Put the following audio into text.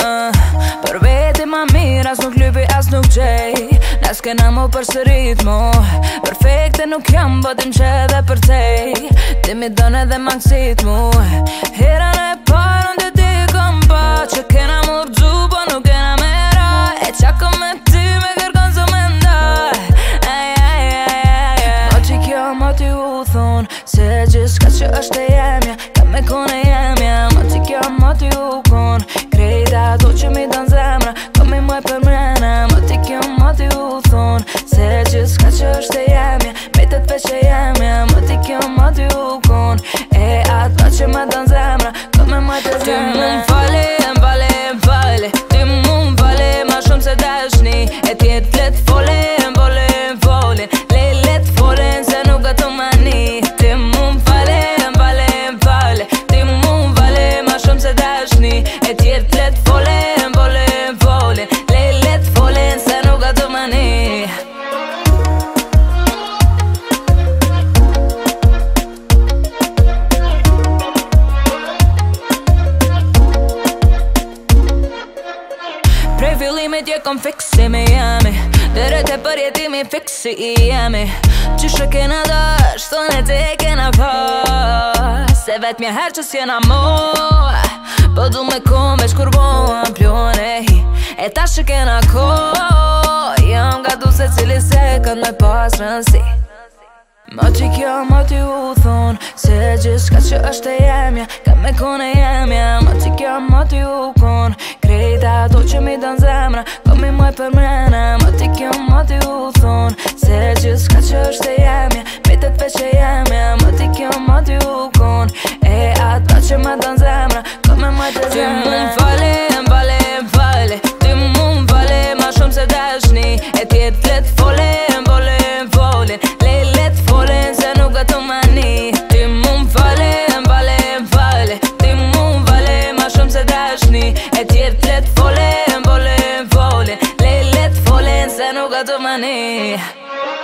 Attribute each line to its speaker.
Speaker 1: Për veti ma mirë, as nuk lypi, as nuk gjej. Ne s'kena mu përsërit mu. Perfekte nuk jam, botim që edhe për tej. Ti mi don edhe mangësit mu. Herën e parën të ti kom pa që kena mu rëgju, po nuk kena me raj. E qako me ti me kërkon zë me ndaj. Ma që kjo ma ty u thon se gjithka që është e jemja, ka me kone jemja. Ma që kjo ma ty u kon krejta ato që mi don zemra, ka me muaj për mrena. Ma që kjo ma ty u thon se gjithka që është e jemja, me të të veç e jemja. Ma që kjo ma ty u kon e ato që me don zemra, ka me muaj për mrena. Ty mu m'fale, m'fale, m'fale. Ty mu m'fale ma shumë se dashni. E tjetë let fole, m'fole, m'fole. Let folen se nuk ato mani. Ty mu m'fale, m'fale, m'fale. Ty mu m'fale ma shumë se dashni. E tjetë let fole, m'fole, m'fole. Let folen se nuk ato mani. Prej fillimit je kom fiksi me jemi, dere te për jetimi fiksi i jemi. Qyshe kena dash, thone te kena pas, se vet mje her që s'jena mo. Po du me kom veç kur boam pjone hi, e ta që kena ko. Jam gatu se cili sekund me pas rënsi. Ma që kjo ma ty u thon se gjithka që është e jemja, ka me kone jemja. Ma që kjo ma ty u kon krejta ato që mi don zemra, ka mi muaj për mrena. Ma që kjo ma ty u thon se gjithka që është e jemja, me të të veç e jemja. Ma që kjo ma ty u kon e ato që me don zemra, ka mi muaj për mrena. Ty mu m'fale, m'fale, m'fale. Ty mu m'fale ma shumë se dashni. E tjetë let fole, m'fole, m'fole. Let folen se nuk ato mani. Ty mu m'fale, m'fale, m'fale. Ty mu m'fale ma shumë se dashni. E tjetë let fole, m'fole, m'fole. Let folen se nuk ato mani.